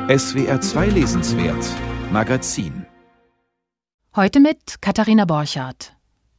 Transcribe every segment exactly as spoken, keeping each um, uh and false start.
S W R zwei Lesenswert Magazin. Heute mit Katharina Borchardt.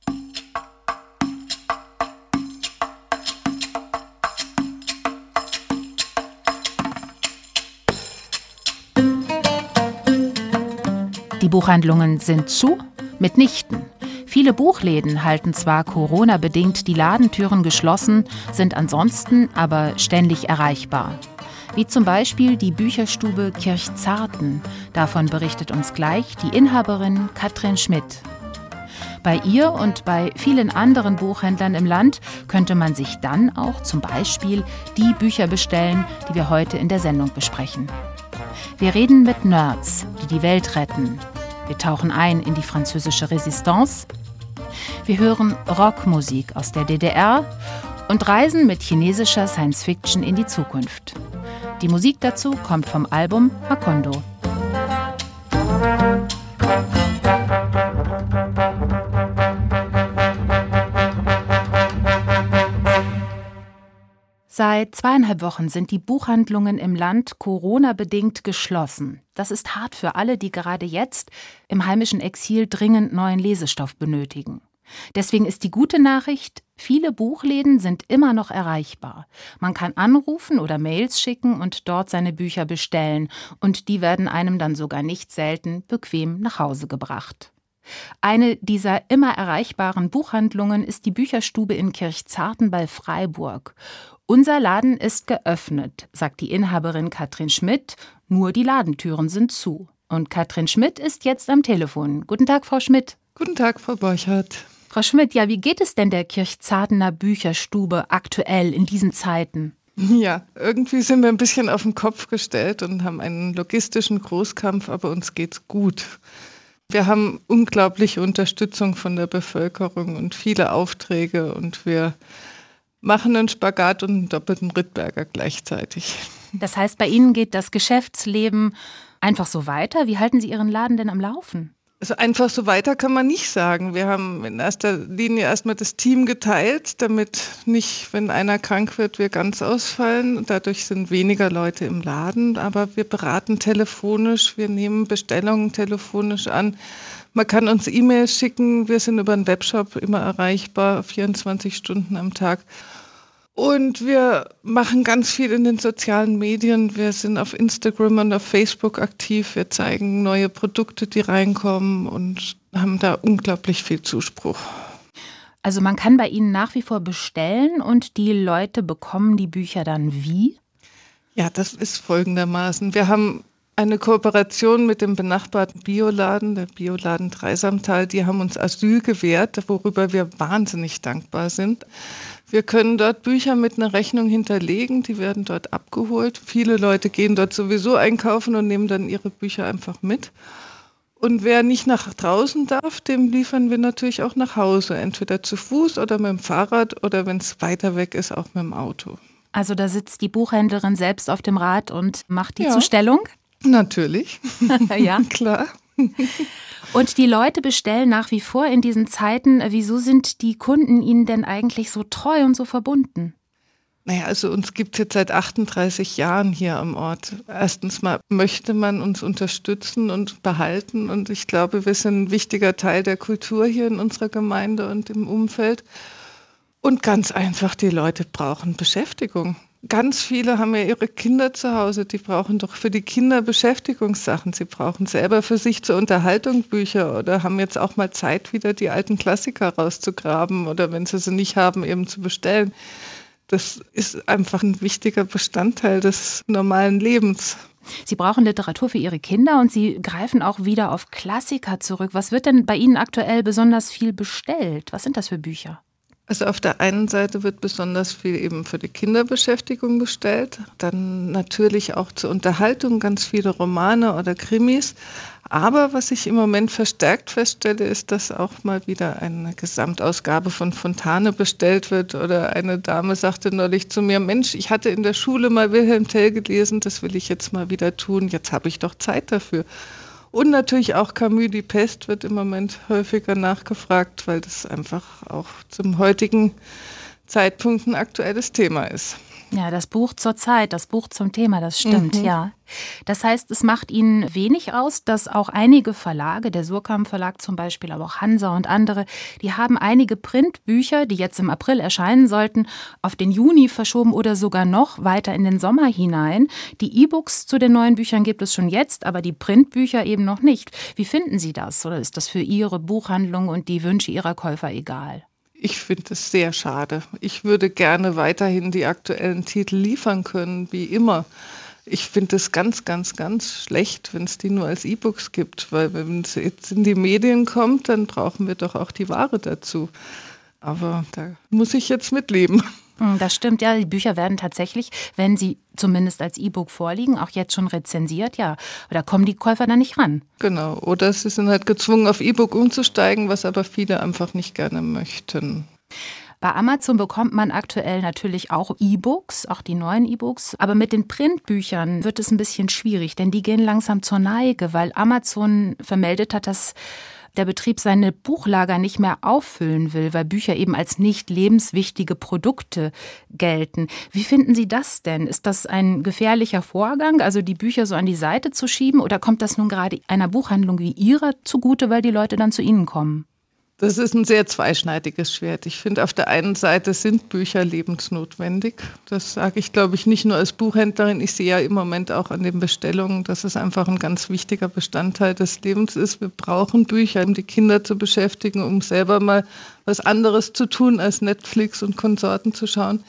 Die Buchhandlungen sind zu? Mitnichten. Viele Buchläden halten zwar Corona-bedingt die Ladentüren geschlossen, sind ansonsten aber ständig erreichbar. Wie zum Beispiel die Bücherstube Kirchzarten. Davon berichtet uns gleich die Inhaberin Katrin Schmidt. Bei ihr und bei vielen anderen Buchhändlern im Land könnte man sich dann auch zum Beispiel die Bücher bestellen, die wir heute in der Sendung besprechen. Wir reden mit Nerds, die die Welt retten. Wir tauchen ein in die französische Resistance. Wir hören Rockmusik aus der D D R und reisen mit chinesischer Science-Fiction in die Zukunft. Die Musik dazu kommt vom Album Macondo. Seit zweieinhalb Wochen sind die Buchhandlungen im Land Corona-bedingt geschlossen. Das ist hart für alle, die gerade jetzt im heimischen Exil dringend neuen Lesestoff benötigen. Deswegen ist die gute Nachricht, viele Buchläden sind immer noch erreichbar. Man kann anrufen oder Mails schicken und dort seine Bücher bestellen. Und die werden einem dann sogar nicht selten bequem nach Hause gebracht. Eine dieser immer erreichbaren Buchhandlungen ist die Bücherstube in Kirchzarten bei Freiburg. Unser Laden ist geöffnet, sagt die Inhaberin Katrin Schmidt, nur die Ladentüren sind zu. Und Katrin Schmidt ist jetzt am Telefon. Guten Tag, Frau Schmidt. Guten Tag, Frau Borchardt. Frau Schmidt, ja, wie geht es denn der Kirchzartener Bücherstube aktuell in diesen Zeiten? Ja, irgendwie sind wir ein bisschen auf den Kopf gestellt und haben einen logistischen Großkampf, aber uns geht's gut. Wir haben unglaubliche Unterstützung von der Bevölkerung und viele Aufträge und wir machen einen Spagat und einen doppelten Rittberger gleichzeitig. Das heißt, bei Ihnen geht das Geschäftsleben einfach so weiter? Wie halten Sie Ihren Laden denn am Laufen? Also einfach so weiter kann man nicht sagen. Wir haben in erster Linie erstmal das Team geteilt, damit nicht, wenn einer krank wird, wir ganz ausfallen. Dadurch sind weniger Leute im Laden, aber wir beraten telefonisch, wir nehmen Bestellungen telefonisch an. Man kann uns E-Mails schicken, wir sind über den Webshop immer erreichbar, vierundzwanzig Stunden am Tag. Und wir machen ganz viel in den sozialen Medien. Wir sind auf Instagram und auf Facebook aktiv. Wir zeigen neue Produkte, die reinkommen und haben da unglaublich viel Zuspruch. Also man kann bei Ihnen nach wie vor bestellen und die Leute bekommen die Bücher dann wie? Ja, das ist folgendermaßen. Wir haben eine Kooperation mit dem benachbarten Bioladen, der Bioladen Dreisamtal. Die haben uns Asyl gewährt, worüber wir wahnsinnig dankbar sind. Wir können dort Bücher mit einer Rechnung hinterlegen, die werden dort abgeholt. Viele Leute gehen dort sowieso einkaufen und nehmen dann ihre Bücher einfach mit. Und wer nicht nach draußen darf, dem liefern wir natürlich auch nach Hause, entweder zu Fuß oder mit dem Fahrrad oder wenn es weiter weg ist, auch mit dem Auto. Also da sitzt die Buchhändlerin selbst auf dem Rad und macht die ja, Zustellung? Natürlich, ja, klar. Und die Leute bestellen nach wie vor in diesen Zeiten. Wieso sind die Kunden Ihnen denn eigentlich so treu und so verbunden? Naja, also uns gibt es jetzt seit achtunddreißig Jahren hier am Ort. Erstens mal möchte man uns unterstützen und behalten und ich glaube, wir sind ein wichtiger Teil der Kultur hier in unserer Gemeinde und im Umfeld. Und ganz einfach, die Leute brauchen Beschäftigung. Ganz viele haben ja ihre Kinder zu Hause, die brauchen doch für die Kinder Beschäftigungssachen. Sie brauchen selber für sich zur Unterhaltung Bücher oder haben jetzt auch mal Zeit, wieder die alten Klassiker rauszugraben oder wenn sie sie nicht haben, eben zu bestellen. Das ist einfach ein wichtiger Bestandteil des normalen Lebens. Sie brauchen Literatur für Ihre Kinder und Sie greifen auch wieder auf Klassiker zurück. Was wird denn bei Ihnen aktuell besonders viel bestellt? Was sind das für Bücher? Also auf der einen Seite wird besonders viel eben für die Kinderbeschäftigung bestellt, dann natürlich auch zur Unterhaltung ganz viele Romane oder Krimis. Aber was ich im Moment verstärkt feststelle, ist, dass auch mal wieder eine Gesamtausgabe von Fontane bestellt wird. Oder eine Dame sagte neulich zu mir, Mensch, ich hatte in der Schule mal Wilhelm Tell gelesen, das will ich jetzt mal wieder tun, jetzt habe ich doch Zeit dafür. Und natürlich auch Camus, die Pest wird im Moment häufiger nachgefragt, weil das einfach auch zum heutigen Zeitpunkt ein aktuelles Thema ist. Ja, das Buch zur Zeit, das Buch zum Thema, das stimmt, mhm. ja. Das heißt, es macht Ihnen wenig aus, dass auch einige Verlage, der Suhrkamp Verlag zum Beispiel, aber auch Hansa und andere, die haben einige Printbücher, die jetzt im April erscheinen sollten, auf den Juni verschoben oder sogar noch weiter in den Sommer hinein. Die E-Books zu den neuen Büchern gibt es schon jetzt, aber die Printbücher eben noch nicht. Wie finden Sie das? Oder ist das für Ihre Buchhandlung und die Wünsche Ihrer Käufer egal? Ich finde es sehr schade. Ich würde gerne weiterhin die aktuellen Titel liefern können, wie immer. Ich finde es ganz, ganz, ganz schlecht, wenn es die nur als E-Books gibt, weil wenn es jetzt in die Medien kommt, dann brauchen wir doch auch die Ware dazu. Aber da muss ich jetzt mitleben. Das stimmt, ja. Die Bücher werden tatsächlich, wenn sie zumindest als E-Book vorliegen, auch jetzt schon rezensiert, ja. Da kommen die Käufer dann nicht ran. Genau. Oder sie sind halt gezwungen, auf E-Book umzusteigen, was aber viele einfach nicht gerne möchten. Bei Amazon bekommt man aktuell natürlich auch E-Books, auch die neuen E-Books. Aber mit den Printbüchern wird es ein bisschen schwierig, denn die gehen langsam zur Neige, weil Amazon vermeldet hat, dass der Betrieb seine Buchlager nicht mehr auffüllen will, weil Bücher eben als nicht lebenswichtige Produkte gelten. Wie finden Sie das denn? Ist das ein gefährlicher Vorgang, also die Bücher so an die Seite zu schieben? Oder kommt das nun gerade einer Buchhandlung wie Ihrer zugute, weil die Leute dann zu Ihnen kommen? Das ist ein sehr zweischneidiges Schwert. Ich finde, auf der einen Seite sind Bücher lebensnotwendig. Das sage ich, glaube ich, nicht nur als Buchhändlerin. Ich sehe ja im Moment auch an den Bestellungen, dass es einfach ein ganz wichtiger Bestandteil des Lebens ist. Wir brauchen Bücher, um die Kinder zu beschäftigen, um selber mal was anderes zu tun, als Netflix und Konsorten zu schauen.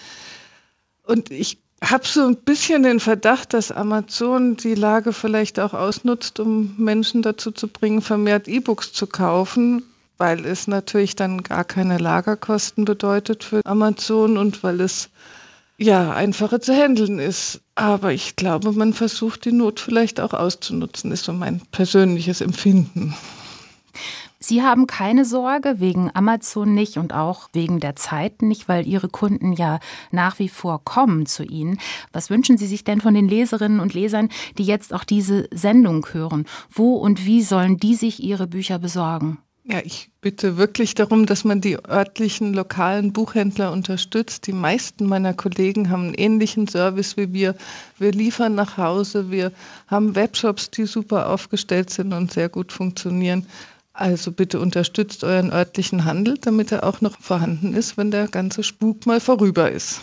Und ich habe so ein bisschen den Verdacht, dass Amazon die Lage vielleicht auch ausnutzt, um Menschen dazu zu bringen, vermehrt E-Books zu kaufen, weil es natürlich dann gar keine Lagerkosten bedeutet für Amazon und weil es ja einfacher zu handeln ist. Aber ich glaube, man versucht die Not vielleicht auch auszunutzen, ist so mein persönliches Empfinden. Sie haben keine Sorge wegen Amazon nicht und auch wegen der Zeit nicht, weil Ihre Kunden ja nach wie vor kommen zu Ihnen. Was wünschen Sie sich denn von den Leserinnen und Lesern, die jetzt auch diese Sendung hören? Wo und wie sollen die sich ihre Bücher besorgen? Ja, ich bitte wirklich darum, dass man die örtlichen, lokalen Buchhändler unterstützt. Die meisten meiner Kollegen haben einen ähnlichen Service wie wir. Wir liefern nach Hause, wir haben Webshops, die super aufgestellt sind und sehr gut funktionieren. Also bitte unterstützt euren örtlichen Handel, damit er auch noch vorhanden ist, wenn der ganze Spuk mal vorüber ist.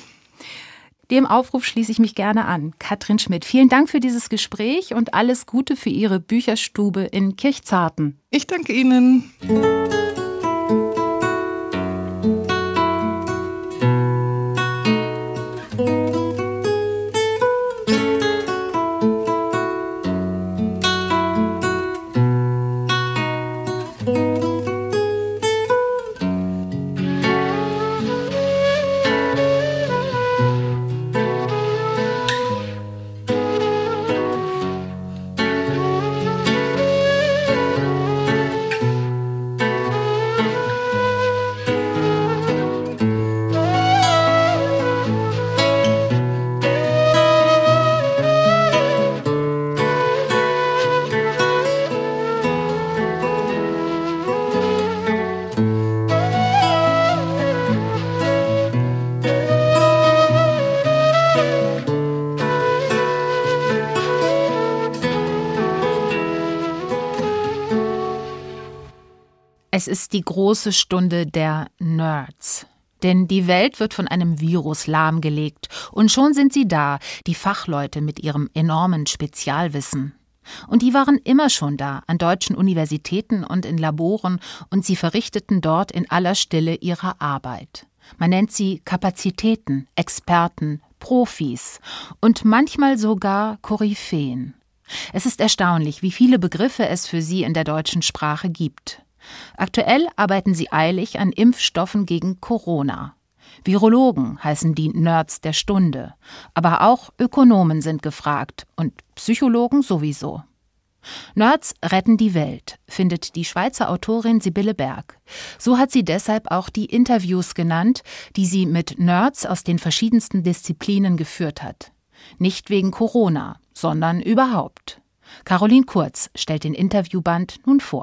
Dem Aufruf schließe ich mich gerne an. Katrin Schmidt, vielen Dank für dieses Gespräch und alles Gute für Ihre Bücherstube in Kirchzarten. Ich danke Ihnen. Es ist die große Stunde der Nerds. Denn die Welt wird von einem Virus lahmgelegt. Und schon sind sie da, die Fachleute mit ihrem enormen Spezialwissen. Und die waren immer schon da, an deutschen Universitäten und in Laboren, und sie verrichteten dort in aller Stille ihre Arbeit. Man nennt sie Kapazitäten, Experten, Profis und manchmal sogar Koryphäen. Es ist erstaunlich, wie viele Begriffe es für sie in der deutschen Sprache gibt. Aktuell arbeiten sie eilig an Impfstoffen gegen Corona. Virologen heißen die Nerds der Stunde. Aber auch Ökonomen sind gefragt und Psychologen sowieso. Nerds retten die Welt, findet die Schweizer Autorin Sibylle Berg. So hat sie deshalb auch die Interviews genannt, die sie mit Nerds aus den verschiedensten Disziplinen geführt hat. Nicht wegen Corona, sondern überhaupt. Caroline Kurz stellt den Interviewband nun vor.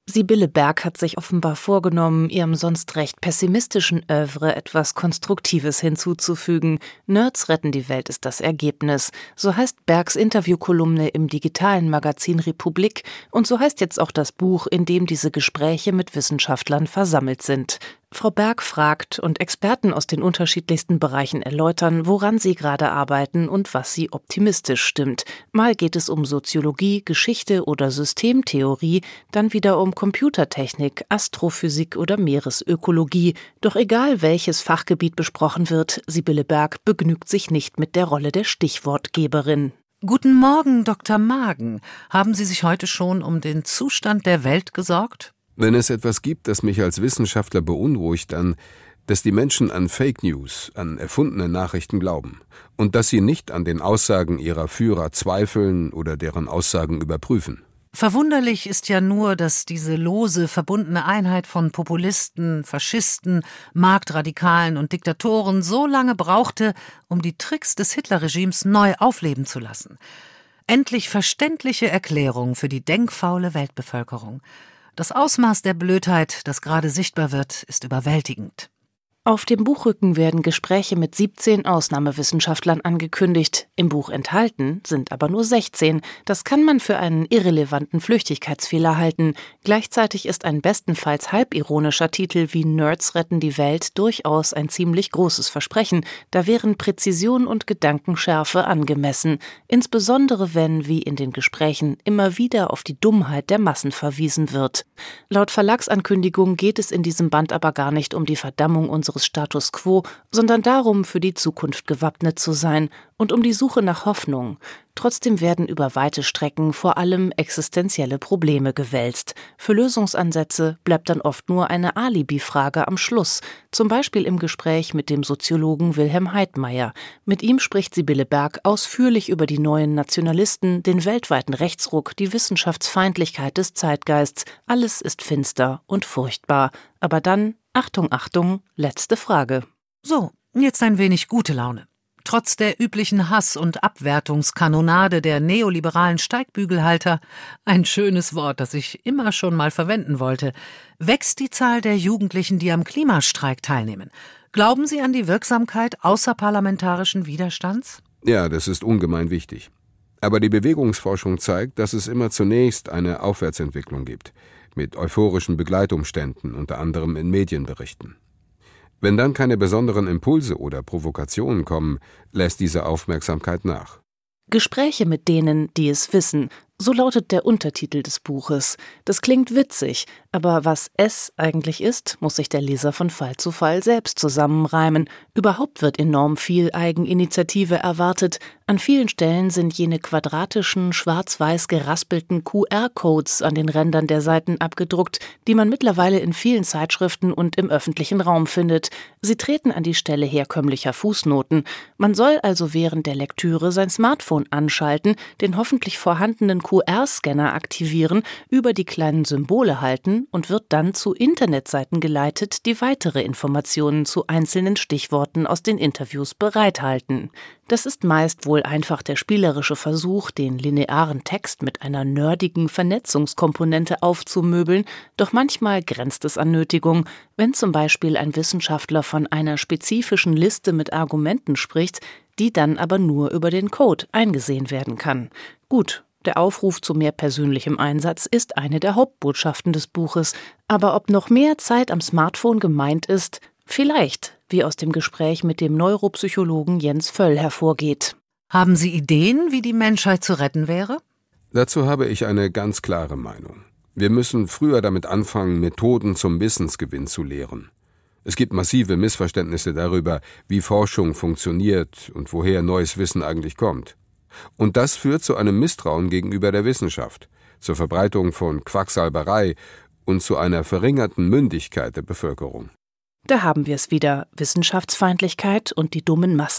Sibylle Berg hat sich offenbar vorgenommen, ihrem sonst recht pessimistischen Œuvre etwas Konstruktives hinzuzufügen. Nerds retten die Welt ist das Ergebnis. So heißt Bergs Interviewkolumne im digitalen Magazin Republik und so heißt jetzt auch das Buch, in dem diese Gespräche mit Wissenschaftlern versammelt sind. Frau Berg fragt und Experten aus den unterschiedlichsten Bereichen erläutern, woran sie gerade arbeiten und was sie optimistisch stimmt. Mal geht es um Soziologie, Geschichte oder Systemtheorie, dann wieder um Computertechnik, Astrophysik oder Meeresökologie. Doch egal welches Fachgebiet besprochen wird, Sibylle Berg begnügt sich nicht mit der Rolle der Stichwortgeberin. Guten Morgen, Doktor Magen. Haben Sie sich heute schon um den Zustand der Welt gesorgt? Wenn es etwas gibt, das mich als Wissenschaftler beunruhigt, dann, dass die Menschen an Fake News, an erfundene Nachrichten glauben und dass sie nicht an den Aussagen ihrer Führer zweifeln oder deren Aussagen überprüfen. Verwunderlich ist ja nur, dass diese lose, verbundene Einheit von Populisten, Faschisten, Marktradikalen und Diktatoren so lange brauchte, um die Tricks des Hitlerregimes neu aufleben zu lassen. Endlich verständliche Erklärung für die denkfaule Weltbevölkerung. Das Ausmaß der Blödheit, das gerade sichtbar wird, ist überwältigend. Auf dem Buchrücken werden Gespräche mit siebzehn Ausnahmewissenschaftlern angekündigt. Im Buch enthalten sind aber nur sechzehn. Das kann man für einen irrelevanten Flüchtigkeitsfehler halten. Gleichzeitig ist ein bestenfalls halbironischer Titel wie Nerds retten die Welt durchaus ein ziemlich großes Versprechen. Da wären Präzision und Gedankenschärfe angemessen. Insbesondere wenn, wie in den Gesprächen, immer wieder auf die Dummheit der Massen verwiesen wird. Laut Verlagsankündigung geht es in diesem Band aber gar nicht um die Verdammung unseres Status quo, sondern darum, für die Zukunft gewappnet zu sein und um die Suche nach Hoffnung. Trotzdem werden über weite Strecken vor allem existenzielle Probleme gewälzt. Für Lösungsansätze bleibt dann oft nur eine Alibi-Frage am Schluss, zum Beispiel im Gespräch mit dem Soziologen Wilhelm Heidmeier. Mit ihm spricht Sibylle Berg ausführlich über die neuen Nationalisten, den weltweiten Rechtsruck, die Wissenschaftsfeindlichkeit des Zeitgeists. Alles ist finster und furchtbar. Aber dann, Achtung, Achtung, letzte Frage. So, jetzt ein wenig gute Laune. Trotz der üblichen Hass- und Abwertungskanonade der neoliberalen Steigbügelhalter, ein schönes Wort, das ich immer schon mal verwenden wollte, wächst die Zahl der Jugendlichen, die am Klimastreik teilnehmen. Glauben Sie an die Wirksamkeit außerparlamentarischen Widerstands? Ja, das ist ungemein wichtig. Aber die Bewegungsforschung zeigt, dass es immer zunächst eine Aufwärtsentwicklung gibt, mit euphorischen Begleitumständen, unter anderem in Medienberichten. Wenn dann keine besonderen Impulse oder Provokationen kommen, lässt diese Aufmerksamkeit nach. Gespräche mit denen, die es wissen, so lautet der Untertitel des Buches. Das klingt witzig, aber was es eigentlich ist, muss sich der Leser von Fall zu Fall selbst zusammenreimen. Überhaupt wird enorm viel Eigeninitiative erwartet. An vielen Stellen sind jene quadratischen, schwarz-weiß geraspelten Q R-Codes an den Rändern der Seiten abgedruckt, die man mittlerweile in vielen Zeitschriften und im öffentlichen Raum findet. Sie treten an die Stelle herkömmlicher Fußnoten. Man soll also während der Lektüre sein Smartphone anschalten, den hoffentlich vorhandenen Q R-Scanner aktivieren, über die kleinen Symbole halten und wird dann zu Internetseiten geleitet, die weitere Informationen zu einzelnen Stichworten aus den Interviews bereithalten. Das ist meist wohl einfach der spielerische Versuch, den linearen Text mit einer nerdigen Vernetzungskomponente aufzumöbeln, doch manchmal grenzt es an Nötigung. Wenn zum Beispiel ein Wissenschaftler von einer spezifischen Liste mit Argumenten spricht, die dann aber nur über den Code eingesehen werden kann. Gut, der Aufruf zu mehr persönlichem Einsatz ist eine der Hauptbotschaften des Buches. Aber ob noch mehr Zeit am Smartphone gemeint ist, vielleicht, wie aus dem Gespräch mit dem Neuropsychologen Jens Völl hervorgeht. Haben Sie Ideen, wie die Menschheit zu retten wäre? Dazu habe ich eine ganz klare Meinung. Wir müssen früher damit anfangen, Methoden zum Wissensgewinn zu lehren. Es gibt massive Missverständnisse darüber, wie Forschung funktioniert und woher neues Wissen eigentlich kommt. Und das führt zu einem Misstrauen gegenüber der Wissenschaft, zur Verbreitung von Quacksalberei und zu einer verringerten Mündigkeit der Bevölkerung. Da haben wir es wieder, Wissenschaftsfeindlichkeit und die dummen Massen.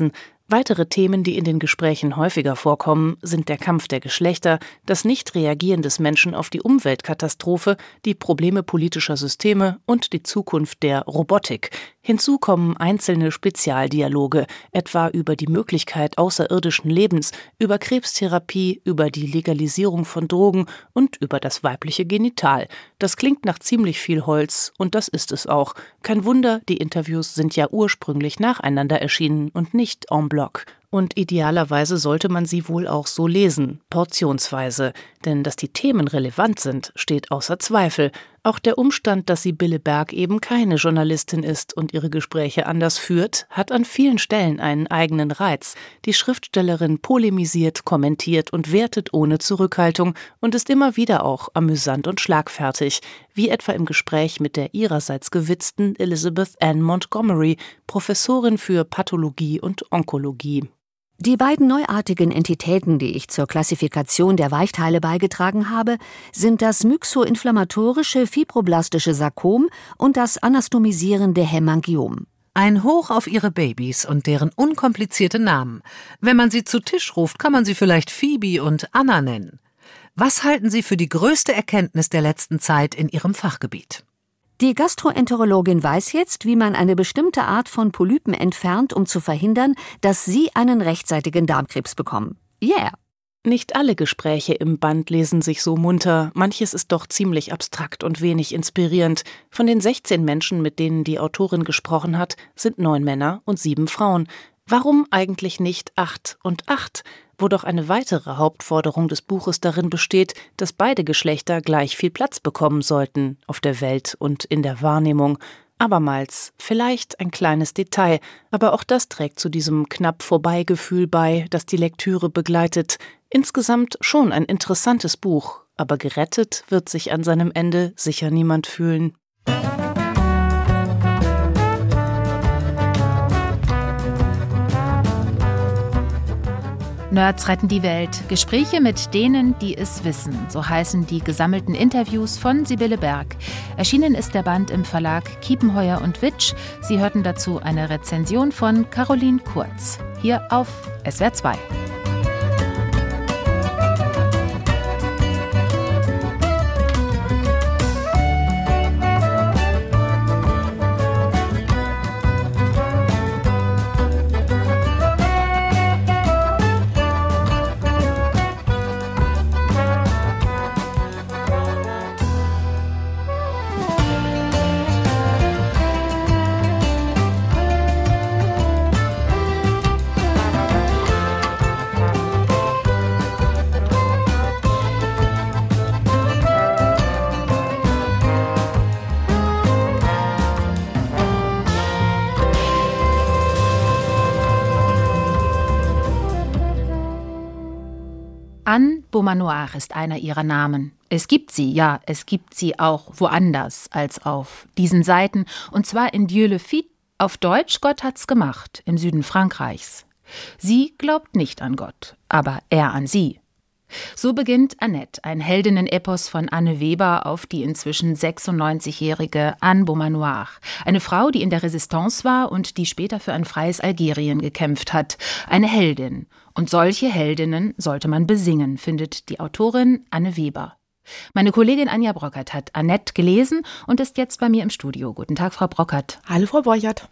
Weitere Themen, die in den Gesprächen häufiger vorkommen, sind der Kampf der Geschlechter, das Nicht-Reagieren des Menschen auf die Umweltkatastrophe, die Probleme politischer Systeme und die Zukunft der Robotik. Hinzu kommen einzelne Spezialdialoge, etwa über die Möglichkeit außerirdischen Lebens, über Krebstherapie, über die Legalisierung von Drogen und über das weibliche Genital. Das klingt nach ziemlich viel Holz und das ist es auch. Kein Wunder, die Interviews sind ja ursprünglich nacheinander erschienen und nicht en bloc. Und idealerweise sollte man sie wohl auch so lesen, portionsweise. Denn dass die Themen relevant sind, steht außer Zweifel. Auch der Umstand, dass Sibylle Berg eben keine Journalistin ist und ihre Gespräche anders führt, hat an vielen Stellen einen eigenen Reiz. Die Schriftstellerin polemisiert, kommentiert und wertet ohne Zurückhaltung und ist immer wieder auch amüsant und schlagfertig, wie etwa im Gespräch mit der ihrerseits gewitzten Elizabeth Ann Montgomery, Professorin für Pathologie und Onkologie. Die beiden neuartigen Entitäten, die ich zur Klassifikation der Weichteile beigetragen habe, sind das myxoinflammatorische fibroblastische Sarkom und das anastomisierende Hämangiom. Ein Hoch auf ihre Babys und deren unkomplizierte Namen. Wenn man sie zu Tisch ruft, kann man sie vielleicht Phoebe und Anna nennen. Was halten Sie für die größte Erkenntnis der letzten Zeit in Ihrem Fachgebiet? Die Gastroenterologin weiß jetzt, wie man eine bestimmte Art von Polypen entfernt, um zu verhindern, dass sie einen rechtzeitigen Darmkrebs bekommen. Yeah! Nicht alle Gespräche im Band lesen sich so munter, manches ist doch ziemlich abstrakt und wenig inspirierend. Von den sechzehn Menschen, mit denen die Autorin gesprochen hat, sind neun Männer und sieben Frauen. Warum eigentlich nicht acht und acht? Wo doch eine weitere Hauptforderung des Buches darin besteht, dass beide Geschlechter gleich viel Platz bekommen sollten, auf der Welt und in der Wahrnehmung. Abermals, vielleicht ein kleines Detail, aber auch das trägt zu diesem knapp Vorbeigefühl bei, das die Lektüre begleitet. Insgesamt schon ein interessantes Buch, aber gerettet wird sich an seinem Ende sicher niemand fühlen. Nerds retten die Welt. Gespräche mit denen, die es wissen. So heißen die gesammelten Interviews von Sibylle Berg. Erschienen ist der Band im Verlag Kiepenheuer und Witsch. Sie hörten dazu eine Rezension von Caroline Kurz. Hier auf S W R zwei. Anne Beaumanoir ist einer ihrer Namen. Es gibt sie, ja, es gibt sie auch woanders als auf diesen Seiten. Und zwar in Dieu le fit, auf Deutsch Gott hat's gemacht, im Süden Frankreichs. Sie glaubt nicht an Gott, aber er an sie. So beginnt Annette, ein Heldinnen-Epos von Anne Weber auf die inzwischen sechsundneunzigjährige Anne Beaumanoir. Eine Frau, die in der Resistance war und die später für ein freies Algerien gekämpft hat. Eine Heldin. Und solche Heldinnen sollte man besingen, findet die Autorin Anne Weber. Meine Kollegin Anja Brockert hat Annette gelesen und ist jetzt bei mir im Studio. Guten Tag, Frau Brockert. Hallo, Frau Borchert.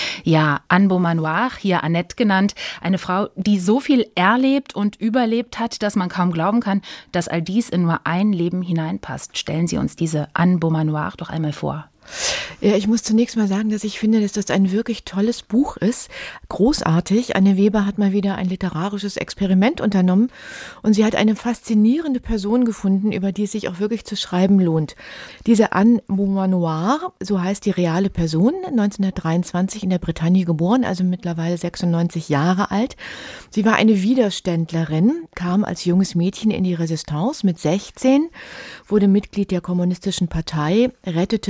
Ja, Anne Beaumanoir, hier Annette genannt, eine Frau, die so viel erlebt und überlebt hat, dass man kaum glauben kann, dass all dies in nur ein Leben hineinpasst. Stellen Sie uns diese Anne Beaumanoir doch einmal vor. Ja, ich muss zunächst mal sagen, dass ich finde, dass das ein wirklich tolles Buch ist. Großartig. Anne Weber hat mal wieder ein literarisches Experiment unternommen und sie hat eine faszinierende Person gefunden, über die es sich auch wirklich zu schreiben lohnt. Diese Anne Beaumanoir, so heißt die reale Person, neunzehnhundertdreiundzwanzig in der Bretagne geboren, also mittlerweile sechsundneunzig Jahre alt. Sie war eine Widerständlerin, kam als junges Mädchen in die Resistance mit sechzehn, wurde Mitglied der Kommunistischen Partei, rettete mehrere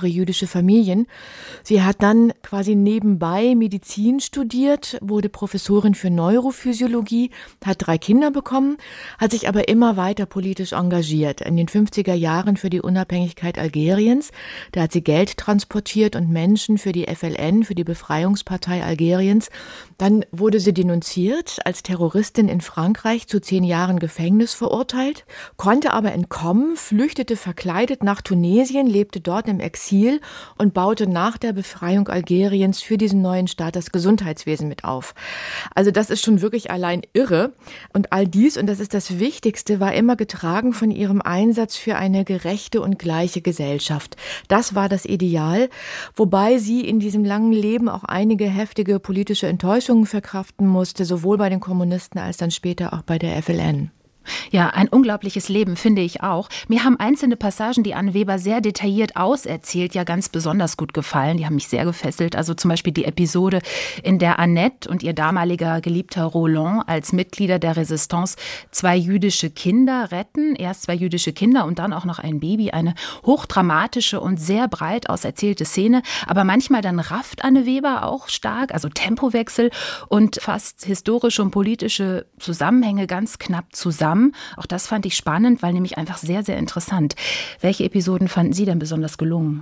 jüdische Familien. Sie hat dann quasi nebenbei Medizin studiert, wurde Professorin für Neurophysiologie, hat drei Kinder bekommen, hat sich aber immer weiter politisch engagiert. In den fünfziger Jahren für die Unabhängigkeit Algeriens. Da hat sie Geld transportiert und Menschen für die F L N, für die Befreiungspartei Algeriens. Dann wurde sie denunziert, als Terroristin in Frankreich zu zehn Jahren Gefängnis verurteilt, konnte aber entkommen, flüchtete verkleidet nach Tunesien, lebte dort im Exil und baute nach der Befreiung Algeriens für diesen neuen Staat das Gesundheitswesen mit auf. Also das ist schon wirklich allein irre. Und all dies, und das ist das Wichtigste, war immer getragen von ihrem Einsatz für eine gerechte und gleiche Gesellschaft. Das war das Ideal, wobei sie in diesem langen Leben auch einige heftige politische Enttäuschungen verkraften musste, sowohl bei den Kommunisten als dann später auch bei der F L N. Ja, ein unglaubliches Leben, finde ich auch. Mir haben einzelne Passagen, die Anne Weber sehr detailliert auserzählt, ja ganz besonders gut gefallen. Die haben mich sehr gefesselt. Also zum Beispiel die Episode, in der Annette und ihr damaliger Geliebter Roland als Mitglieder der Resistance zwei jüdische Kinder retten. Erst zwei jüdische Kinder und dann auch noch ein Baby. Eine hochdramatische und sehr breit auserzählte Szene. Aber manchmal dann rafft Anne Weber auch stark, also Tempowechsel und fasst historische und politische Zusammenhänge ganz knapp zusammen. Auch das fand ich spannend, weil nämlich einfach sehr, sehr interessant. Welche Episoden fanden Sie denn besonders gelungen?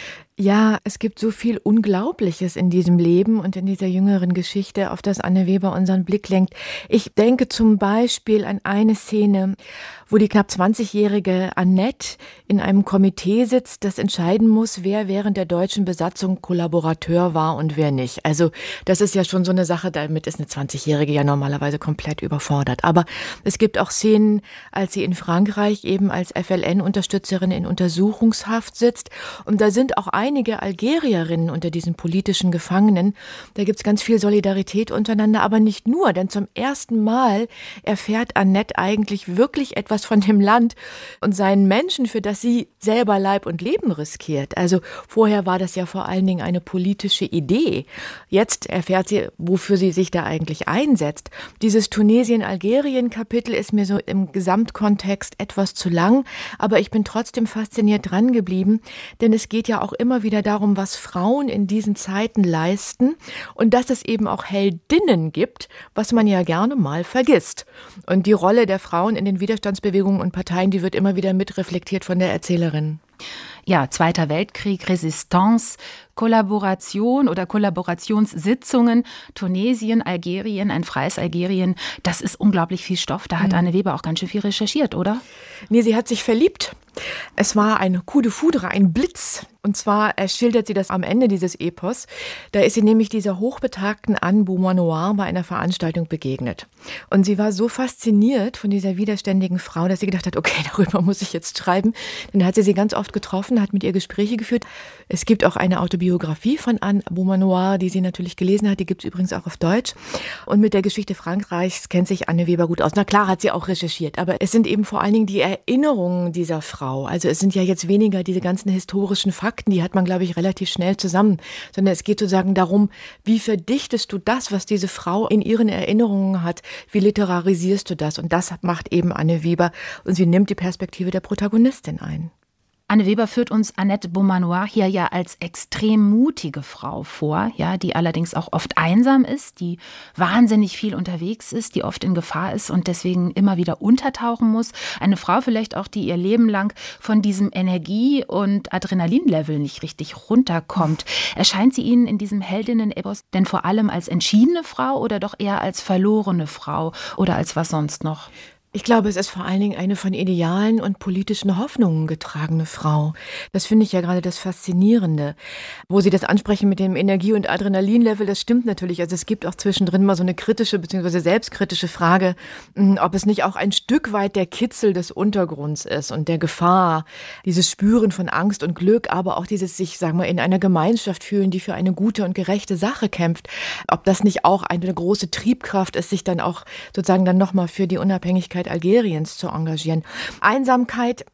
Ja, es gibt so viel Unglaubliches in diesem Leben und in dieser jüngeren Geschichte, auf das Anne Weber unseren Blick lenkt. Ich denke zum Beispiel an eine Szene, wo die knapp zwanzigjährige Annette in einem Komitee sitzt, das entscheiden muss, wer während der deutschen Besatzung Kollaborateur war und wer nicht. Also das ist ja schon so eine Sache, damit ist eine zwanzigjährige ja normalerweise komplett überfordert. Aber es gibt auch Szenen, als sie in Frankreich eben als F L N-Unterstützerin in Untersuchungshaft sitzt. Und da sind auch einige Algerierinnen unter diesen politischen Gefangenen. Da gibt es ganz viel Solidarität untereinander, aber nicht nur, denn zum ersten Mal erfährt Annette eigentlich wirklich etwas von dem Land und seinen Menschen, für das sie selber Leib und Leben riskiert. Also vorher war das ja vor allen Dingen eine politische Idee. Jetzt erfährt sie, wofür sie sich da eigentlich einsetzt. Dieses Tunesien-Algerien-Kapitel ist mir so im Gesamtkontext etwas zu lang, aber ich bin trotzdem fasziniert dran geblieben, denn es geht ja auch immer wieder darum, was Frauen in diesen Zeiten leisten und dass es eben auch Heldinnen gibt, was man ja gerne mal vergisst. Und die Rolle der Frauen in den Widerstandsbewegungen und Parteien, die wird immer wieder mitreflektiert von der Erzählerin. Ja, Zweiter Weltkrieg, Resistance, Kollaboration oder Kollaborationssitzungen, Tunesien, Algerien, ein freies Algerien, das ist unglaublich viel Stoff. Da hat mhm. Anne Weber auch ganz schön viel recherchiert, oder? Nee, sie hat sich verliebt. Es war ein Coup de foudre, ein Blitz. Und zwar schildert sie das am Ende dieses Epos. Da ist sie nämlich dieser hochbetagten Anne Beaumanoir bei einer Veranstaltung begegnet. Und sie war so fasziniert von dieser widerständigen Frau, dass sie gedacht hat, okay, darüber muss ich jetzt schreiben. Dann hat sie sie ganz oft getroffen, hat mit ihr Gespräche geführt. Es gibt auch eine Autobiografie von Anne Beaumanoir, die sie natürlich gelesen hat. Die gibt es übrigens auch auf Deutsch. Und mit der Geschichte Frankreichs kennt sich Anne Weber gut aus. Na klar, hat sie auch recherchiert. Aber es sind eben vor allen Dingen die Erinnerungen dieser Frau. Also es sind ja jetzt weniger diese ganzen historischen Fakten, die hat man, glaube ich, relativ schnell zusammen, sondern es geht sozusagen darum, wie verdichtest du das, was diese Frau in ihren Erinnerungen hat, wie literarisierst du das? Und das macht eben Anne Weber und sie nimmt die Perspektive der Protagonistin ein. Anne Weber führt uns Annette Beaumanoir hier ja als extrem mutige Frau vor, ja, die allerdings auch oft einsam ist, die wahnsinnig viel unterwegs ist, die oft in Gefahr ist und deswegen immer wieder untertauchen muss. Eine Frau vielleicht auch, die ihr Leben lang von diesem Energie- und Adrenalinlevel nicht richtig runterkommt. Erscheint sie Ihnen in diesem Heldinnen-Epos denn vor allem als entschiedene Frau oder doch eher als verlorene Frau oder als was sonst noch? Ich glaube, es ist vor allen Dingen eine von Idealen und politischen Hoffnungen getragene Frau. Das finde ich ja gerade das Faszinierende. Wo Sie das ansprechen mit dem Energie- und Adrenalinlevel, das stimmt natürlich. Also es gibt auch zwischendrin mal so eine kritische bzw. selbstkritische Frage, ob es nicht auch ein Stück weit der Kitzel des Untergrunds ist und der Gefahr, dieses Spüren von Angst und Glück, aber auch dieses sich, sagen wir, in einer Gemeinschaft fühlen, die für eine gute und gerechte Sache kämpft. Ob das nicht auch eine große Triebkraft ist, sich dann auch sozusagen dann nochmal für die Unabhängigkeit Algeriens zu engagieren. Einsamkeit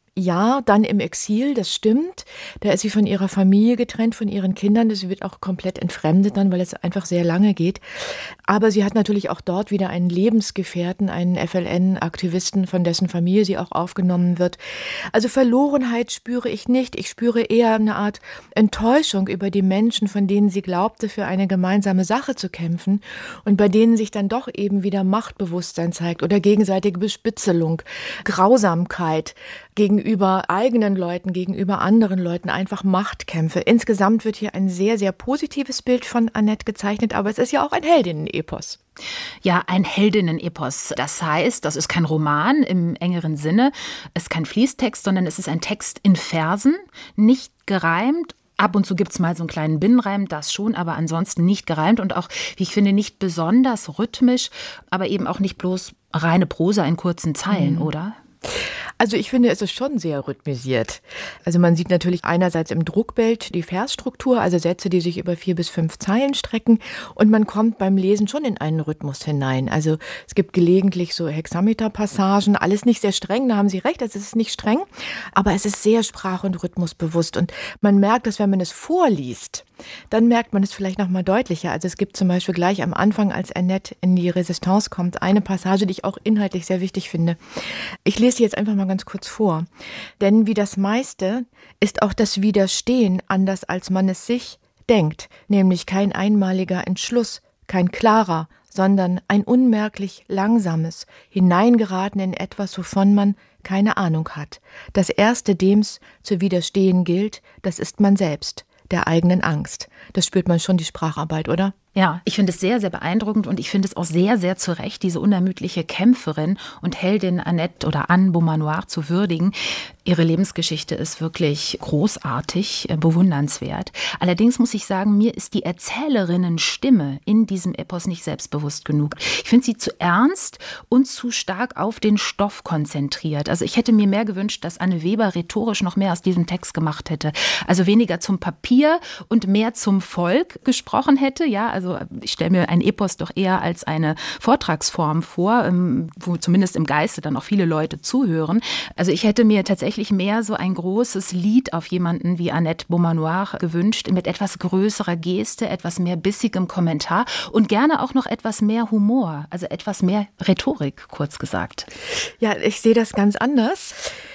Ja, dann im Exil, das stimmt. Da ist sie von ihrer Familie getrennt, von ihren Kindern. Sie wird auch komplett entfremdet dann, weil es einfach sehr lange geht. Aber sie hat natürlich auch dort wieder einen Lebensgefährten, einen F L N-Aktivisten, von dessen Familie sie auch aufgenommen wird. Also Verlorenheit spüre ich nicht. Ich spüre eher eine Art Enttäuschung über die Menschen, von denen sie glaubte, für eine gemeinsame Sache zu kämpfen und bei denen sich dann doch eben wieder Machtbewusstsein zeigt oder gegenseitige Bespitzelung, Grausamkeit gegenüber eigenen Leuten, gegenüber anderen Leuten, einfach Machtkämpfe. Insgesamt wird hier ein sehr, sehr positives Bild von Annette gezeichnet, aber es ist ja auch ein Heldinnen-Epos. Ja, ein Heldinnen-Epos. Das heißt, das ist kein Roman im engeren Sinne, es ist kein Fließtext, sondern es ist ein Text in Versen, nicht gereimt. Ab und zu gibt es mal so einen kleinen Binnenreim, das schon, aber ansonsten nicht gereimt und auch, wie ich finde, nicht besonders rhythmisch, aber eben auch nicht bloß reine Prosa in kurzen Zeilen, mhm. oder? Also ich finde, es ist schon sehr rhythmisiert. Also man sieht natürlich einerseits im Druckbild die Versstruktur, also Sätze, die sich über vier bis fünf Zeilen strecken, und man kommt beim Lesen schon in einen Rhythmus hinein. Also es gibt gelegentlich so Hexameterpassagen, alles nicht sehr streng, da haben Sie recht, es ist nicht streng, aber es ist sehr sprach- und rhythmusbewusst und man merkt, dass wenn man es vorliest, dann merkt man es vielleicht noch mal deutlicher. Also es gibt zum Beispiel gleich am Anfang, als Annette in die Resistance kommt, eine Passage, die ich auch inhaltlich sehr wichtig finde. Ich lese sie jetzt einfach mal ganz kurz vor. Denn wie das meiste ist auch das Widerstehen anders, als man es sich denkt, nämlich kein einmaliger Entschluss, kein klarer, sondern ein unmerklich langsames Hineingeraten in etwas, wovon man keine Ahnung hat. Das Erste, dem's zu widerstehen gilt, das ist man selbst, der eigenen Angst. Das spürt man schon, die Spracharbeit, oder? Ja, ich finde es sehr, sehr beeindruckend und ich finde es auch sehr, sehr zu Recht, diese unermüdliche Kämpferin und Heldin Annette oder Anne Beaumanoir zu würdigen. Ihre Lebensgeschichte ist wirklich großartig, bewundernswert. Allerdings muss ich sagen, mir ist die Erzählerinnenstimme in diesem Epos nicht selbstbewusst genug. Ich finde sie zu ernst und zu stark auf den Stoff konzentriert. Also ich hätte mir mehr gewünscht, dass Anne Weber rhetorisch noch mehr aus diesem Text gemacht hätte. Also weniger zum Papier und mehr zum Volk gesprochen hätte, ja, also ich stelle mir ein Epos doch eher als eine Vortragsform vor, wo zumindest im Geiste dann auch viele Leute zuhören. Also ich hätte mir tatsächlich mehr so ein großes Lied auf jemanden wie Annette Beaumanoir gewünscht, mit etwas größerer Geste, etwas mehr bissigem Kommentar und gerne auch noch etwas mehr Humor, also etwas mehr Rhetorik, kurz gesagt. Ja, ich sehe das ganz anders.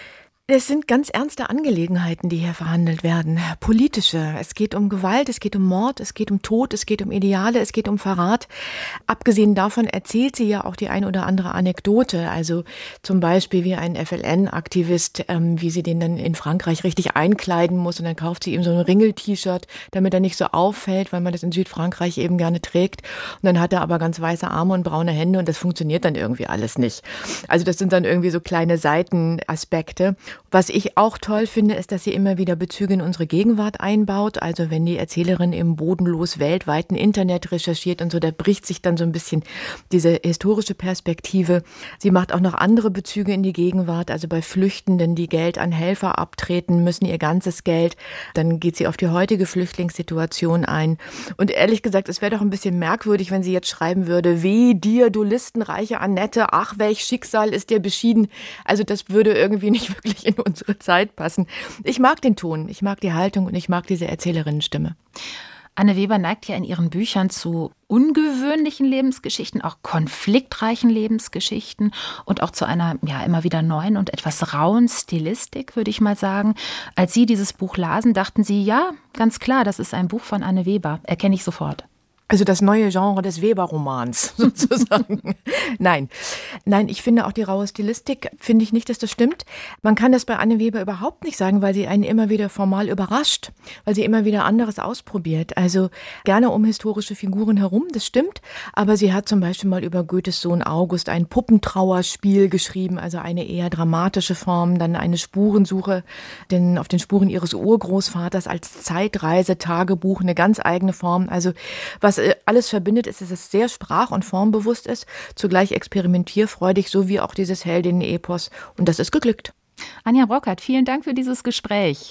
Es sind ganz ernste Angelegenheiten, die hier verhandelt werden. Politische. Es geht um Gewalt, es geht um Mord, es geht um Tod, es geht um Ideale, es geht um Verrat. Abgesehen davon erzählt sie ja auch die ein oder andere Anekdote. Also zum Beispiel wie ein F L N-Aktivist, ähm, wie sie den dann in Frankreich richtig einkleiden muss. Und dann kauft sie ihm so ein Ringel-T-Shirt, damit er nicht so auffällt, weil man das in Südfrankreich eben gerne trägt. Und dann hat er aber ganz weiße Arme und braune Hände und das funktioniert dann irgendwie alles nicht. Also das sind dann irgendwie so kleine Seitenaspekte. Was ich auch toll finde, ist, dass sie immer wieder Bezüge in unsere Gegenwart einbaut. Also wenn die Erzählerin im bodenlos weltweiten Internet recherchiert und so, da bricht sich dann so ein bisschen diese historische Perspektive. Sie macht auch noch andere Bezüge in die Gegenwart. Also bei Flüchtenden, die Geld an Helfer abtreten müssen, ihr ganzes Geld. Dann geht sie auf die heutige Flüchtlingssituation ein. Und ehrlich gesagt, es wäre doch ein bisschen merkwürdig, wenn sie jetzt schreiben würde, weh dir, du listenreiche Annette, ach, welch Schicksal ist dir beschieden. Also das würde irgendwie nicht wirklich in unsere Zeit passen. Ich mag den Ton, ich mag die Haltung und ich mag diese Erzählerinnenstimme. Anne Weber neigt ja in ihren Büchern zu ungewöhnlichen Lebensgeschichten, auch konfliktreichen Lebensgeschichten und auch zu einer ja immer wieder neuen und etwas rauen Stilistik, würde ich mal sagen. Als Sie dieses Buch lasen, dachten Sie, ja, ganz klar, das ist ein Buch von Anne Weber. Erkenne ich sofort. Also das neue Genre des Weber-Romans sozusagen. Nein, nein, ich finde auch die raue Stilistik, finde ich nicht, dass das stimmt. Man kann das bei Anne Weber überhaupt nicht sagen, weil sie einen immer wieder formal überrascht, weil sie immer wieder anderes ausprobiert. Also gerne um historische Figuren herum, das stimmt. Aber sie hat zum Beispiel mal über Goethes Sohn August ein Puppentrauerspiel geschrieben, also eine eher dramatische Form, dann eine Spurensuche denn auf den Spuren ihres Urgroßvaters als Zeitreisetagebuch, eine ganz eigene Form. Also was alles verbindet, ist, dass es sehr sprach- und formbewusst ist, zugleich experimentierfreudig, so wie auch dieses Heldinnen-Epos. Und das ist geglückt. Anja Brockert, vielen Dank für dieses Gespräch.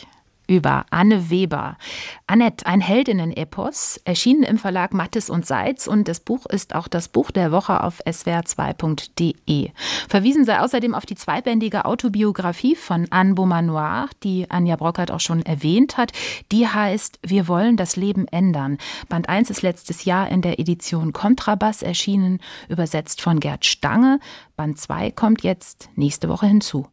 über Anne Weber. Annette, ein Heldinnen-Epos, erschienen im Verlag Mattes und Seitz, und das Buch ist auch das Buch der Woche auf s w r zwei punkt d e. Verwiesen sei außerdem auf die zweibändige Autobiografie von Anne Beaumanoir, die Anja Brockert auch schon erwähnt hat. Die heißt Wir wollen das Leben ändern. Band eins ist letztes Jahr in der Edition Kontrabass erschienen, übersetzt von Gerd Stange. Band zwei kommt jetzt nächste Woche hinzu.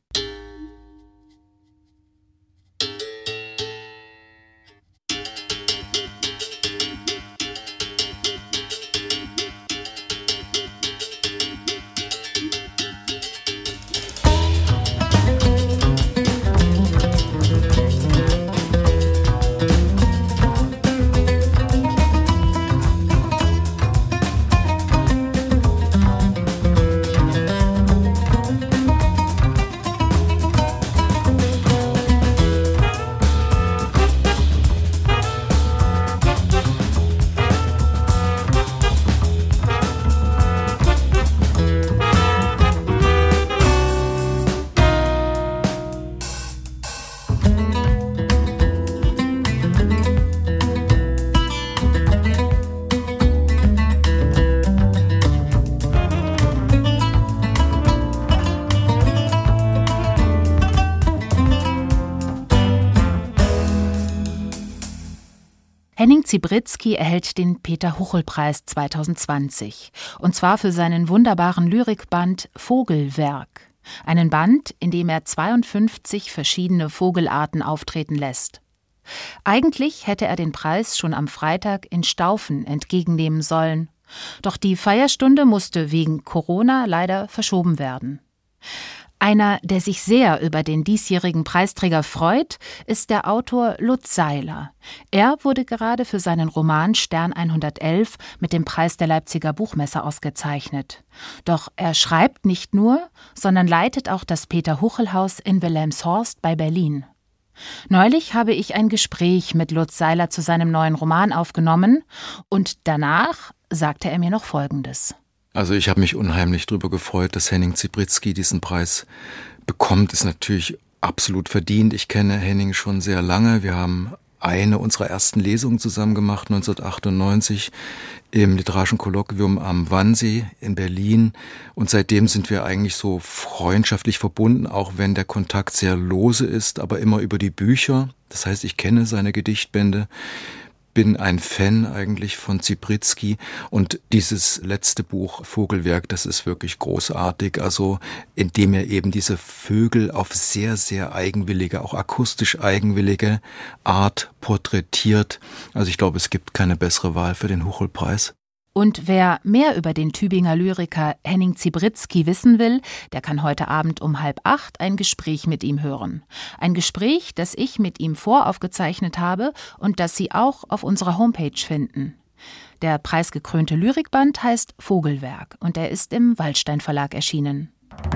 Henning Zibritzky erhält den Peter-Huchel-Preis zweitausendzwanzig. Und zwar für seinen wunderbaren Lyrikband Vogelwerk. Einen Band, in dem er zweiundfünfzig verschiedene Vogelarten auftreten lässt. Eigentlich hätte er den Preis schon am Freitag in Staufen entgegennehmen sollen. Doch die Feierstunde musste wegen Corona leider verschoben werden. Einer, der sich sehr über den diesjährigen Preisträger freut, ist der Autor Lutz Seiler. Er wurde gerade für seinen Roman Stern hundertelf mit dem Preis der Leipziger Buchmesse ausgezeichnet. Doch er schreibt nicht nur, sondern leitet auch das Peter-Huchel-Haus in Wilhelmshorst bei Berlin. Neulich habe ich ein Gespräch mit Lutz Seiler zu seinem neuen Roman aufgenommen und danach sagte er mir noch Folgendes. Also ich habe mich unheimlich darüber gefreut, dass Henning Zibritzky diesen Preis bekommt. Ist natürlich absolut verdient. Ich kenne Henning schon sehr lange. Wir haben eine unserer ersten Lesungen zusammen gemacht, neunzehnhundertachtundneunzig, im Literarischen Kolloquium am Wannsee in Berlin. Und seitdem sind wir eigentlich so freundschaftlich verbunden, auch wenn der Kontakt sehr lose ist, aber immer über die Bücher. Das heißt, ich kenne seine Gedichtbände. Bin ein Fan eigentlich von Zibritzky und dieses letzte Buch Vogelwerk, das ist wirklich großartig, also indem er eben diese Vögel auf sehr, sehr eigenwillige, auch akustisch eigenwillige Art porträtiert. Also ich glaube, es gibt keine bessere Wahl für den Huchel-Preis. Und wer mehr über den Tübinger Lyriker Henning Zibritzky wissen will, der kann heute Abend um halb acht ein Gespräch mit ihm hören. Ein Gespräch, das ich mit ihm voraufgezeichnet habe und das Sie auch auf unserer Homepage finden. Der preisgekrönte Lyrikband heißt Vogelwerk und er ist im Waldstein Verlag erschienen.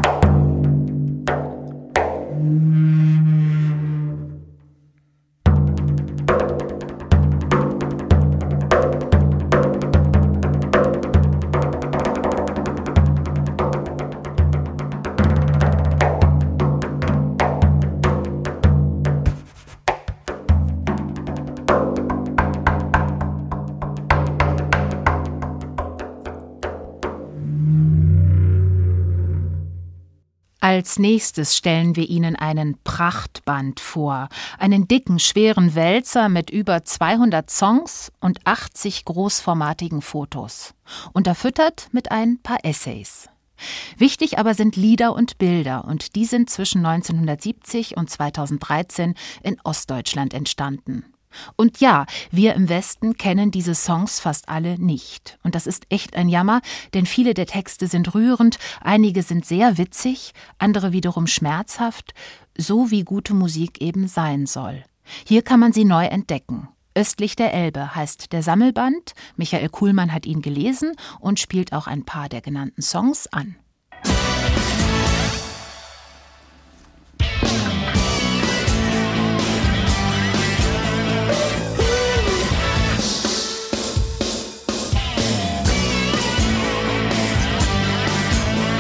Als nächstes stellen wir Ihnen einen Prachtband vor, einen dicken, schweren Wälzer mit über zweihundert Songs und achtzig großformatigen Fotos, unterfüttert mit ein paar Essays. Wichtig aber sind Lieder und Bilder und die sind zwischen neunzehnhundertsiebzig und zweitausenddreizehn in Ostdeutschland entstanden. Und ja, wir im Westen kennen diese Songs fast alle nicht. Und das ist echt ein Jammer, denn viele der Texte sind rührend, einige sind sehr witzig, andere wiederum schmerzhaft, so wie gute Musik eben sein soll. Hier kann man sie neu entdecken. Östlich der Elbe heißt der Sammelband, Michael Kuhlmann hat ihn gelesen und spielt auch ein paar der genannten Songs an.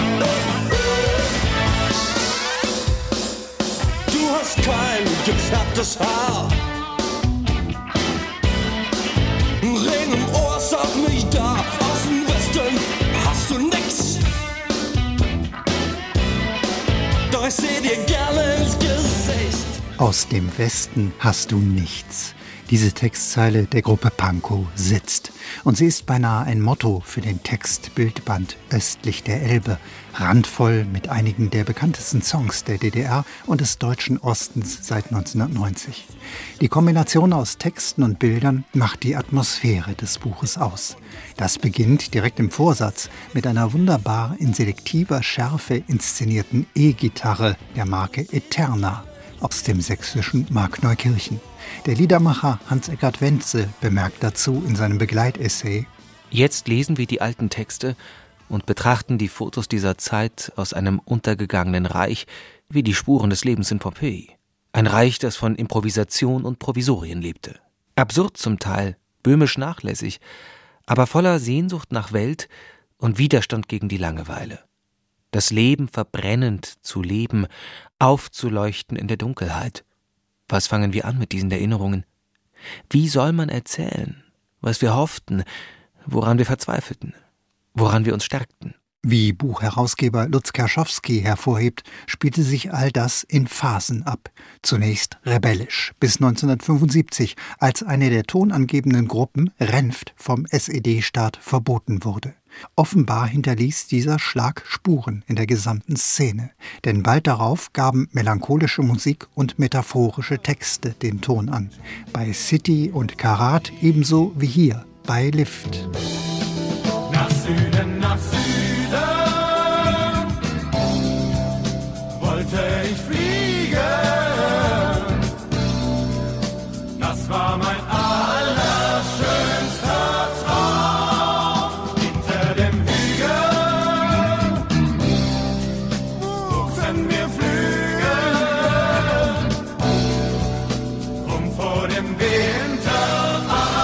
Keinen gefärbten rotes Haar. Ring im Ohr, sag mich da, aus dem Westen hast du nix. Doch ich seh dir gerne ins Gesicht. Aus dem Westen hast du nichts. Diese Textzeile der Gruppe Pankow sitzt. Und sie ist beinahe ein Motto für den Textbildband Östlich der Elbe, randvoll mit einigen der bekanntesten Songs der D D R und des deutschen Ostens seit neunzehnhundertneunzig. Die Kombination aus Texten und Bildern macht die Atmosphäre des Buches aus. Das beginnt direkt im Vorsatz mit einer wunderbar in selektiver Schärfe inszenierten E-Gitarre der Marke Eterna aus dem sächsischen Markneukirchen. Der Liedermacher Hans-Eckart Wentzel bemerkt dazu in seinem Begleitessay: Jetzt lesen wir die alten Texte und betrachten die Fotos dieser Zeit aus einem untergegangenen Reich wie die Spuren des Lebens in Pompeji. Ein Reich, das von Improvisation und Provisorien lebte. Absurd zum Teil, böhmisch nachlässig, aber voller Sehnsucht nach Welt und Widerstand gegen die Langeweile. Das Leben verbrennend zu leben, aufzuleuchten in der Dunkelheit. Was fangen wir an mit diesen Erinnerungen? Wie soll man erzählen, was wir hofften, woran wir verzweifelten, woran wir uns stärkten? Wie Buchherausgeber Lutz Kerschowski hervorhebt, spielte sich all das in Phasen ab. Zunächst rebellisch, bis neunzehnhundertfünfundsiebzig, als eine der tonangebenden Gruppen, Renft, vom S E D-Staat verboten wurde. Offenbar hinterließ dieser Schlag Spuren in der gesamten Szene. Denn bald darauf gaben melancholische Musik und metaphorische Texte den Ton an. Bei City und Karat ebenso wie hier bei Lift. Nach Süden, nach Süden wollte ich fliegen. Das war mein allerschönster Traum. Hinter dem Hügel wuchsen mir Flügel, um vor dem Winter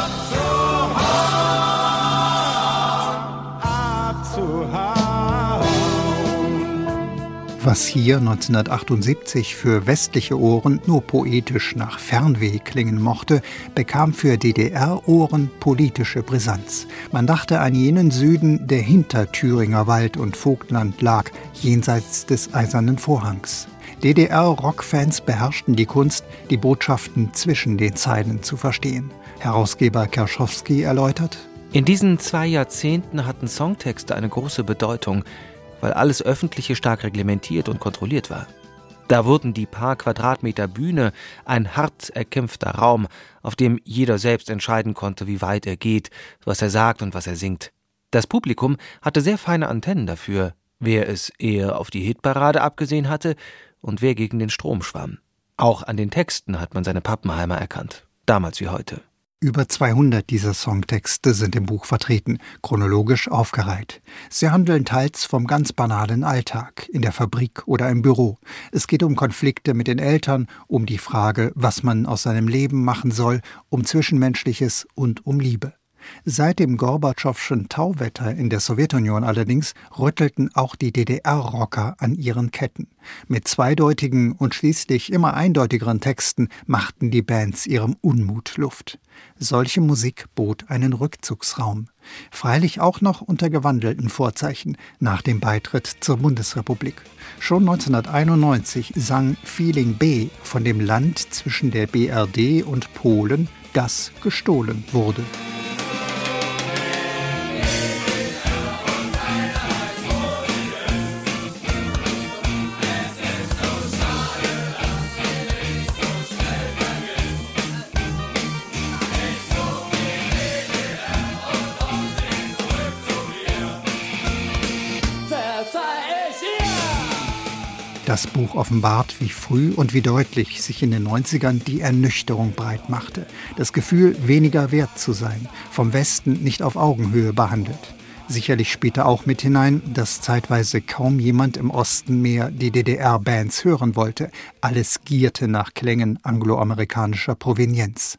Was hier neunzehnhundertachtundsiebzig für westliche Ohren nur poetisch nach Fernweh klingen mochte, bekam für D D R-Ohren politische Brisanz. Man dachte an jenen Süden, der hinter Thüringer Wald und Vogtland lag, jenseits des Eisernen Vorhangs. D D R-Rockfans beherrschten die Kunst, die Botschaften zwischen den Zeilen zu verstehen. Herausgeber Kerschowski erläutert: In diesen zwei Jahrzehnten hatten Songtexte eine große Bedeutung, weil alles Öffentliche stark reglementiert und kontrolliert war. Da wurden die paar Quadratmeter Bühne ein hart erkämpfter Raum, auf dem jeder selbst entscheiden konnte, wie weit er geht, was er sagt und was er singt. Das Publikum hatte sehr feine Antennen dafür, wer es eher auf die Hitparade abgesehen hatte und wer gegen den Strom schwamm. Auch an den Texten hat man seine Pappenheimer erkannt, damals wie heute. Über zweihundert dieser Songtexte sind im Buch vertreten, chronologisch aufgereiht. Sie handeln teils vom ganz banalen Alltag, in der Fabrik oder im Büro. Es geht um Konflikte mit den Eltern, um die Frage, was man aus seinem Leben machen soll, um Zwischenmenschliches und um Liebe. Seit dem Gorbatschowschen Tauwetter in der Sowjetunion allerdings rüttelten auch die D D R-Rocker an ihren Ketten. Mit zweideutigen und schließlich immer eindeutigeren Texten machten die Bands ihrem Unmut Luft. Solche Musik bot einen Rückzugsraum. Freilich auch noch unter gewandelten Vorzeichen nach dem Beitritt zur Bundesrepublik. Schon neunzehnhunderteinundneunzig sang Feeling B von dem Land zwischen der B R D und Polen, das gestohlen wurde. Das Buch offenbart, wie früh und wie deutlich sich in den neunzigern die Ernüchterung breit machte. Das Gefühl, weniger wert zu sein, vom Westen nicht auf Augenhöhe behandelt. Sicherlich spielte auch mit hinein, dass zeitweise kaum jemand im Osten mehr die D D R-Bands hören wollte. Alles gierte nach Klängen angloamerikanischer Provenienz.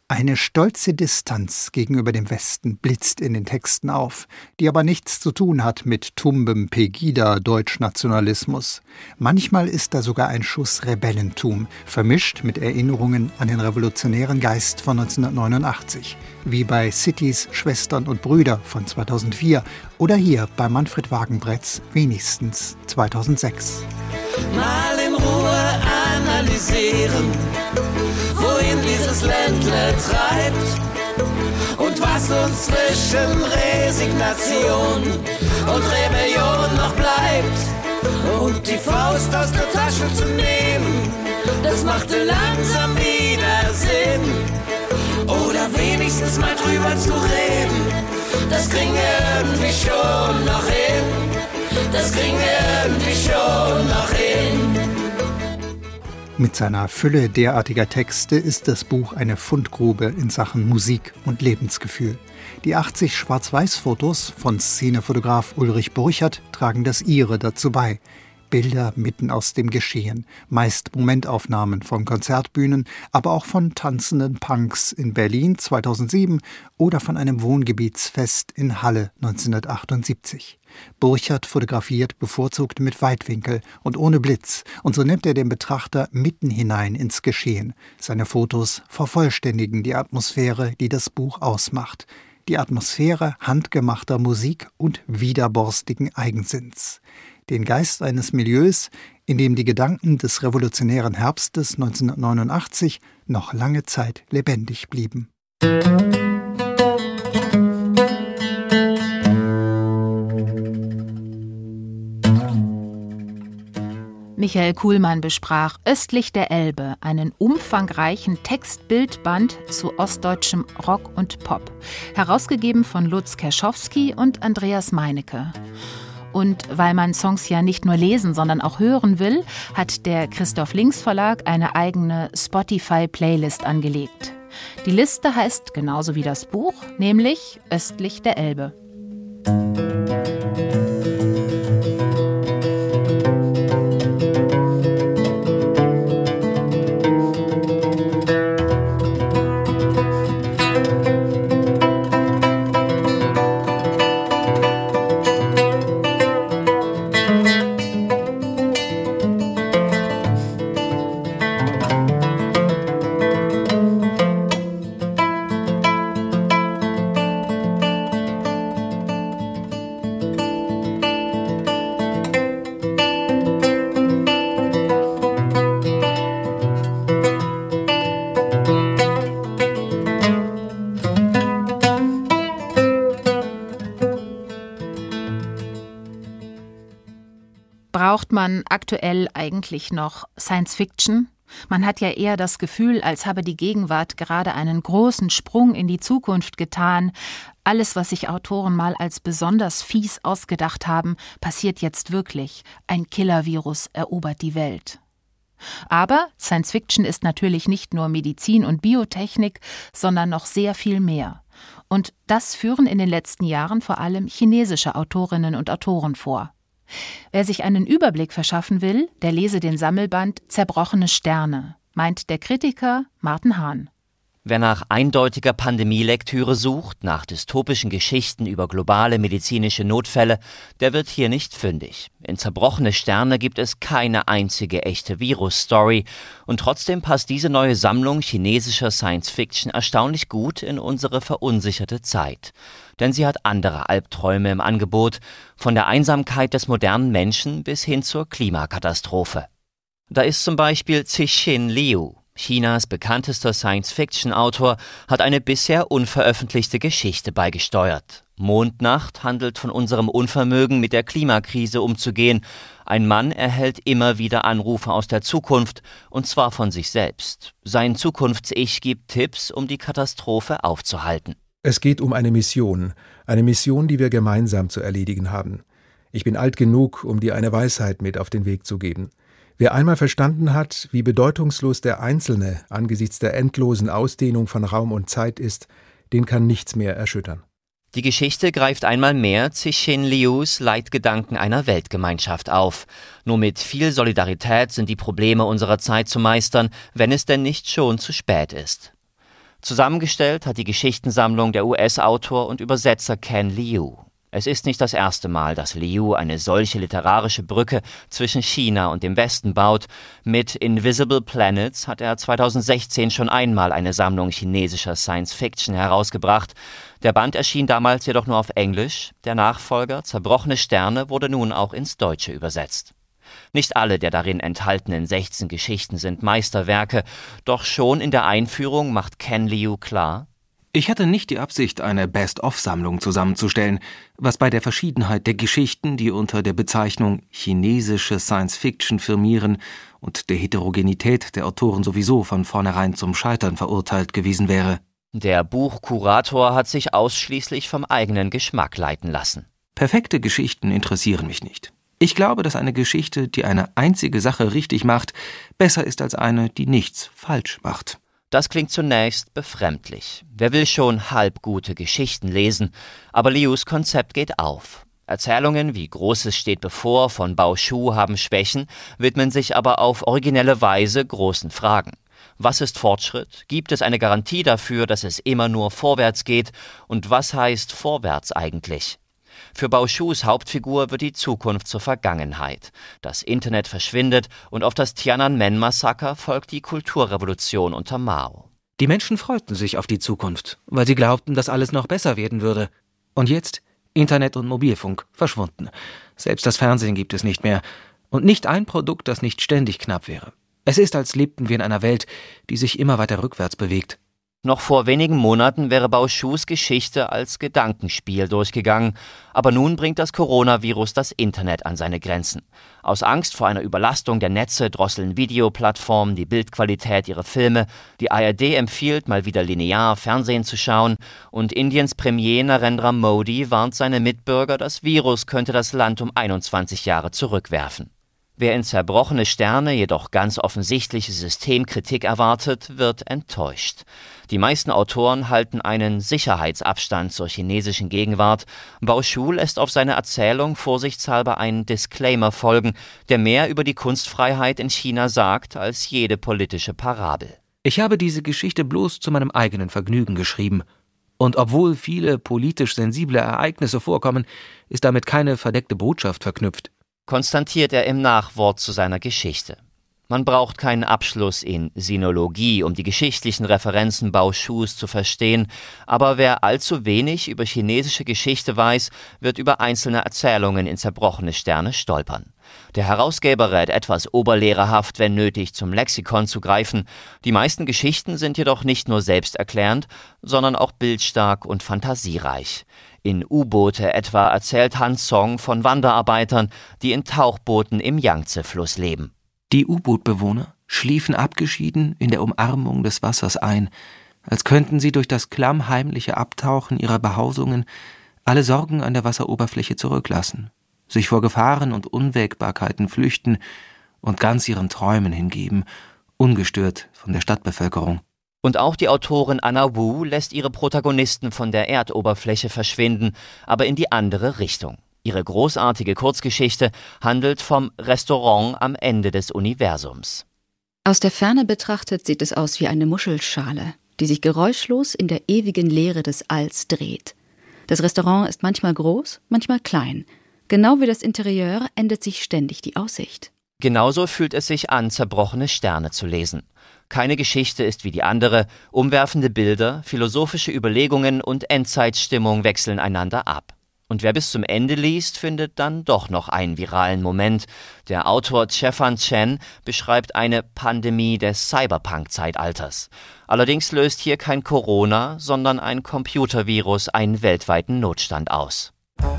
Eine stolze Distanz gegenüber dem Westen blitzt in den Texten auf, die aber nichts zu tun hat mit tumbem Pegida-Deutschnationalismus. Manchmal ist da sogar ein Schuss Rebellentum, vermischt mit Erinnerungen an den revolutionären Geist von neunzehnhundertneunundachtzig, wie bei Citys Schwestern und Brüder von zweitausendvier oder hier bei Manfred Wagenbretts Wenigstens zweitausendsechs. Mal in Ruhe analysieren, wohin dieses Ländle treibt und was uns zwischen Resignation und Rebellion noch bleibt. Und die Faust aus der Tasche zu nehmen, das machte langsam wieder Sinn. Oder wenigstens mal drüber zu reden, das kriegen wir irgendwie schon noch hin. Das kriegen wir irgendwie schon noch hin. Mit seiner Fülle derartiger Texte ist das Buch eine Fundgrube in Sachen Musik und Lebensgefühl. Die achtzig Schwarz-Weiß-Fotos von Szenefotograf Ulrich Burchert tragen das ihre dazu bei. Bilder mitten aus dem Geschehen, meist Momentaufnahmen von Konzertbühnen, aber auch von tanzenden Punks in Berlin zweitausendsieben oder von einem Wohngebietsfest in Halle neunzehnhundertachtundsiebzig. Burchert fotografiert bevorzugt mit Weitwinkel und ohne Blitz, und so nimmt er den Betrachter mitten hinein ins Geschehen. Seine Fotos vervollständigen die Atmosphäre, die das Buch ausmacht. Die Atmosphäre handgemachter Musik und widerborstigen Eigensinns. Den Geist eines Milieus, in dem die Gedanken des revolutionären Herbstes neunzehnhundertneunundachtzig noch lange Zeit lebendig blieben. Michael Kuhlmann besprach Östlich der Elbe, einen umfangreichen Textbildband zu ostdeutschem Rock und Pop, herausgegeben von Lutz Kerschowski und Andreas Meinecke. Und weil man Songs ja nicht nur lesen, sondern auch hören will, hat der Christoph Links Verlag eine eigene Spotify-Playlist angelegt. Die Liste heißt genauso wie das Buch, nämlich Östlich der Elbe. Braucht man aktuell eigentlich noch Science Fiction? Man hat ja eher das Gefühl, als habe die Gegenwart gerade einen großen Sprung in die Zukunft getan. Alles, was sich Autoren mal als besonders fies ausgedacht haben, passiert jetzt wirklich. Ein Killer-Virus erobert die Welt. Aber Science Fiction ist natürlich nicht nur Medizin und Biotechnik, sondern noch sehr viel mehr. Und das führen in den letzten Jahren vor allem chinesische Autorinnen und Autoren vor. Wer sich einen Überblick verschaffen will, der lese den Sammelband Zerbrochene Sterne, meint der Kritiker Martin Hahn. Wer nach eindeutiger Pandemielektüre sucht, nach dystopischen Geschichten über globale medizinische Notfälle, der wird hier nicht fündig. In Zerbrochene Sterne gibt es keine einzige echte Virus-Story. Und trotzdem passt diese neue Sammlung chinesischer Science-Fiction erstaunlich gut in unsere verunsicherte Zeit. Denn sie hat andere Albträume im Angebot, von der Einsamkeit des modernen Menschen bis hin zur Klimakatastrophe. Da ist zum Beispiel Cixin Liu. Chinas bekanntester Science-Fiction-Autor hat eine bisher unveröffentlichte Geschichte beigesteuert. Mondnacht handelt von unserem Unvermögen, mit der Klimakrise umzugehen. Ein Mann erhält immer wieder Anrufe aus der Zukunft, und zwar von sich selbst. Sein Zukunfts-Ich gibt Tipps, um die Katastrophe aufzuhalten. Es geht um eine Mission, eine Mission, die wir gemeinsam zu erledigen haben. Ich bin alt genug, um dir eine Weisheit mit auf den Weg zu geben. Wer einmal verstanden hat, wie bedeutungslos der Einzelne angesichts der endlosen Ausdehnung von Raum und Zeit ist, den kann nichts mehr erschüttern. Die Geschichte greift einmal mehr Cixin Lius Leitgedanken einer Weltgemeinschaft auf. Nur mit viel Solidarität sind die Probleme unserer Zeit zu meistern, wenn es denn nicht schon zu spät ist. Zusammengestellt hat die Geschichtensammlung der U S-Autor und Übersetzer Ken Liu. Es ist nicht das erste Mal, dass Liu eine solche literarische Brücke zwischen China und dem Westen baut. Mit Invisible Planets hat er zweitausendsechzehn schon einmal eine Sammlung chinesischer Science-Fiction herausgebracht. Der Band erschien damals jedoch nur auf Englisch. Der Nachfolger Zerbrochene Sterne wurde nun auch ins Deutsche übersetzt. Nicht alle der darin enthaltenen sechzehn Geschichten sind Meisterwerke, doch schon in der Einführung macht Ken Liu klar: Ich hatte nicht die Absicht, eine Best-of-Sammlung zusammenzustellen, was bei der Verschiedenheit der Geschichten, die unter der Bezeichnung chinesische Science-Fiction firmieren, und der Heterogenität der Autoren sowieso von vornherein zum Scheitern verurteilt gewesen wäre. Der Buchkurator hat sich ausschließlich vom eigenen Geschmack leiten lassen. Perfekte Geschichten interessieren mich nicht. Ich glaube, dass eine Geschichte, die eine einzige Sache richtig macht, besser ist als eine, die nichts falsch macht. Das klingt zunächst befremdlich. Wer will schon halbgute Geschichten lesen? Aber Lius Konzept geht auf. Erzählungen wie Großes steht bevor von Bao Shu haben Schwächen, widmen sich aber auf originelle Weise großen Fragen. Was ist Fortschritt? Gibt es eine Garantie dafür, dass es immer nur vorwärts geht? Und was heißt vorwärts eigentlich? Für Bao Shus Hauptfigur wird die Zukunft zur Vergangenheit. Das Internet verschwindet und auf das Tiananmen-Massaker folgt die Kulturrevolution unter Mao. Die Menschen freuten sich auf die Zukunft, weil sie glaubten, dass alles noch besser werden würde. Und jetzt Internet und Mobilfunk verschwunden. Selbst das Fernsehen gibt es nicht mehr. Und nicht ein Produkt, das nicht ständig knapp wäre. Es ist, als lebten wir in einer Welt, die sich immer weiter rückwärts bewegt. Noch vor wenigen Monaten wäre Bao Shus Geschichte als Gedankenspiel durchgegangen, aber nun bringt das Coronavirus das Internet an seine Grenzen. Aus Angst vor einer Überlastung der Netze drosseln Videoplattformen die Bildqualität ihrer Filme, die A R D empfiehlt, mal wieder linear Fernsehen zu schauen und Indiens Premier Narendra Modi warnt seine Mitbürger, das Virus könnte das Land um einundzwanzig Jahre zurückwerfen. Wer in Zerbrochene Sterne jedoch ganz offensichtliche Systemkritik erwartet, wird enttäuscht. Die meisten Autoren halten einen Sicherheitsabstand zur chinesischen Gegenwart. Bao Shu lässt auf seine Erzählung vorsichtshalber einen Disclaimer folgen, der mehr über die Kunstfreiheit in China sagt als jede politische Parabel. Ich habe diese Geschichte bloß zu meinem eigenen Vergnügen geschrieben. Und obwohl viele politisch sensible Ereignisse vorkommen, ist damit keine verdeckte Botschaft verknüpft, konstatiert er im Nachwort zu seiner Geschichte. Man braucht keinen Abschluss in Sinologie, um die geschichtlichen Referenzen Bao Shus zu verstehen, aber wer allzu wenig über chinesische Geschichte weiß, wird über einzelne Erzählungen in Zerbrochene Sterne stolpern. Der Herausgeber rät etwas oberlehrerhaft, wenn nötig, zum Lexikon zu greifen. Die meisten Geschichten sind jedoch nicht nur selbsterklärend, sondern auch bildstark und fantasiereich. In U-Boote etwa erzählt Han Song von Wanderarbeitern, die in Tauchbooten im Yangtze-Fluss leben. Die U-Boot-Bewohner schliefen abgeschieden in der Umarmung des Wassers ein, als könnten sie durch das klammheimliche Abtauchen ihrer Behausungen alle Sorgen an der Wasseroberfläche zurücklassen, sich vor Gefahren und Unwägbarkeiten flüchten und ganz ihren Träumen hingeben, ungestört von der Stadtbevölkerung. Und auch die Autorin Anna Wu lässt ihre Protagonisten von der Erdoberfläche verschwinden, aber in die andere Richtung. Ihre großartige Kurzgeschichte handelt vom Restaurant am Ende des Universums. Aus der Ferne betrachtet sieht es aus wie eine Muschelschale, die sich geräuschlos in der ewigen Leere des Alls dreht. Das Restaurant ist manchmal groß, manchmal klein. Genau wie das Interieur ändert sich ständig die Aussicht. Genauso fühlt es sich an, Zerbrochene Sterne zu lesen. Keine Geschichte ist wie die andere, umwerfende Bilder, philosophische Überlegungen und Endzeitstimmung wechseln einander ab. Und wer bis zum Ende liest, findet dann doch noch einen viralen Moment. Der Autor Stefan Chen beschreibt eine Pandemie des Cyberpunk-Zeitalters. Allerdings löst hier kein Corona, sondern ein Computervirus einen weltweiten Notstand aus.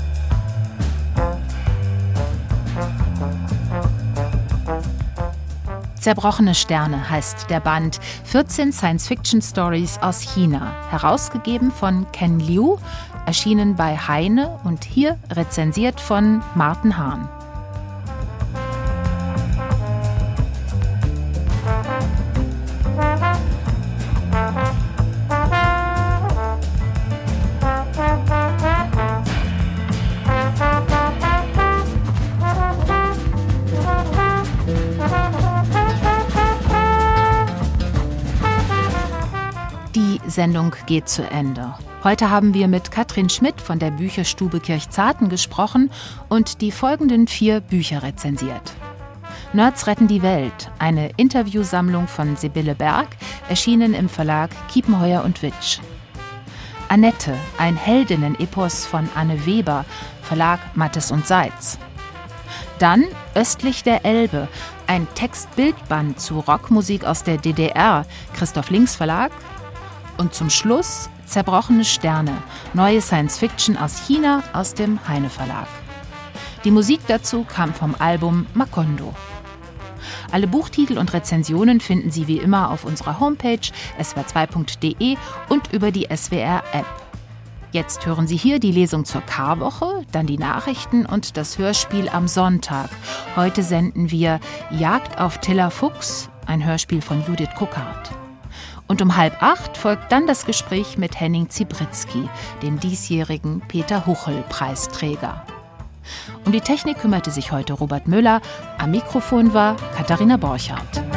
Zerbrochene Sterne heißt der Band. vierzehn Science-Fiction-Stories aus China. Herausgegeben von Ken Liu, erschienen bei Heine und hier rezensiert von Martin Hahn. Die Sendung geht zu Ende. Heute haben wir mit Katrin Schmidt von der Bücherstube Kirchzarten gesprochen und die folgenden vier Bücher rezensiert. Nerds retten die Welt, eine Interviewsammlung von Sibylle Berg, erschienen im Verlag Kiepenheuer und Witsch. Annette, ein Heldinnen-Epos von Anne Weber, Verlag Mattes und Seitz. Dann Östlich der Elbe, ein Text-Bildband zu Rockmusik aus der D D R, Christoph Links Verlag. Und zum Schluss Zerbrochene Sterne, neue Science-Fiction aus China aus dem Heine Verlag. Die Musik dazu kam vom Album Macondo. Alle Buchtitel und Rezensionen finden Sie wie immer auf unserer Homepage s w r zwei punkt d e und über die S W R-App. Jetzt hören Sie hier die Lesung zur Karwoche, dann die Nachrichten und das Hörspiel am Sonntag. Heute senden wir Jagd auf Tiller Fuchs, ein Hörspiel von Judith Kuckhardt. Und um halb acht folgt dann das Gespräch mit Henning Zibritzky, dem diesjährigen Peter-Huchel-Preisträger. Um die Technik kümmerte sich heute Robert Müller, am Mikrofon war Katharina Borchardt.